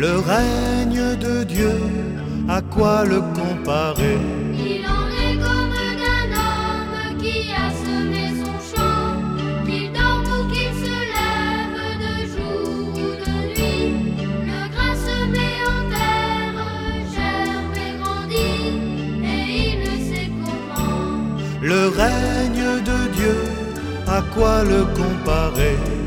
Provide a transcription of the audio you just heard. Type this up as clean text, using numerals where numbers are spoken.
Le règne de Dieu, à quoi le comparer? Il en est comme d'un homme qui a semé son champ, qu'il dorme ou qu'il se lève de jour ou de nuit. Le grain semé en terre germe et grandit, et il ne sait comment. Le règne de Dieu, à quoi le comparer?